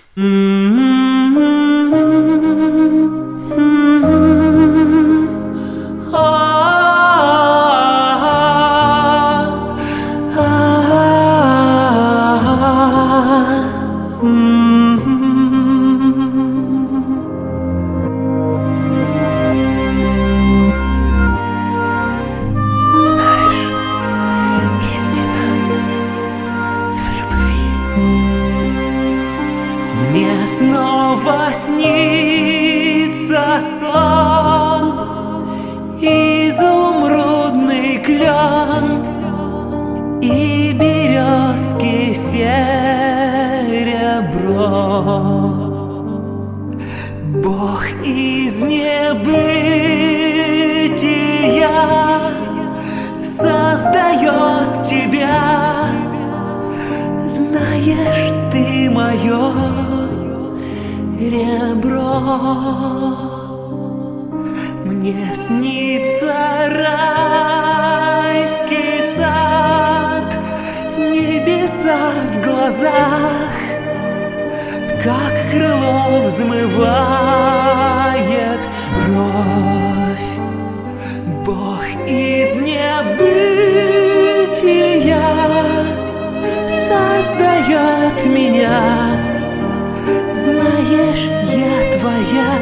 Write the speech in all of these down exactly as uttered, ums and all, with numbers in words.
Мне снова снится сон, изумрудный клен и березки серебро. Бог из небытия создает тебя. Знаешь, ты мое ребро. Мне снится райский сад, небеса в глазах, как крыло взмывает бровь. Бог из небытия создает меня. Знаешь, я твоя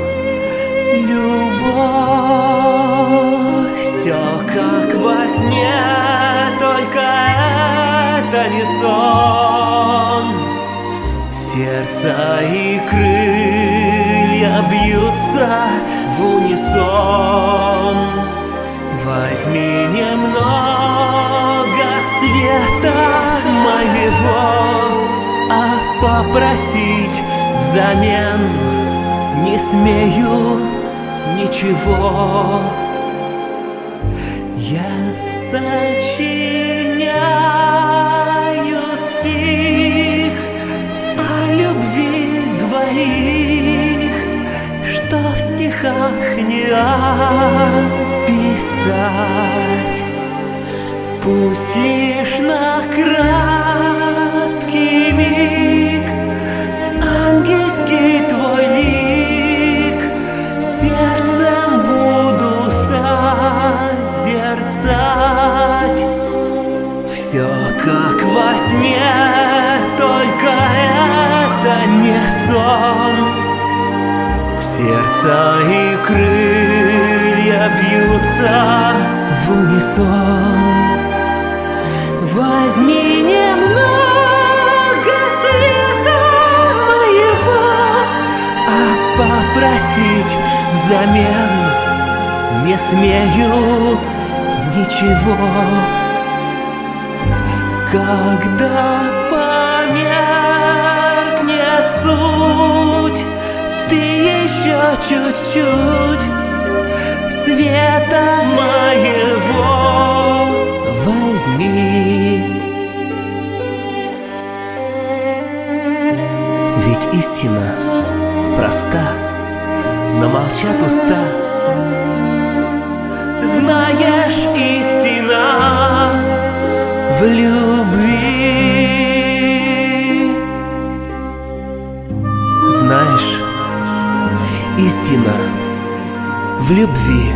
любовь. Все как во сне, только это не сон. Сердце и крылья бьются в унисон. Возьми немного света моего, а попросить взамен не смею ничего. Я сочиняю стих о любви двоих, что в стихах не описать. Пусть лишь на краткий миг ангельский твой лик сердцем буду созерцать. Все как во сне, только это не сон. Сердце и крылья бьются в унисон. Возьми немного света моего, а попросить взамен не смею ничего. Когда померкнет суть, ты еще чуть-чуть света моего возьми. Ведь истина проста, но молчат уста. Знаешь, истина в любви. Знаешь, истина в любви.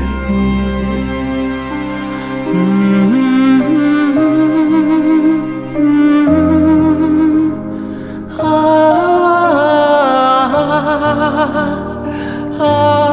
Ah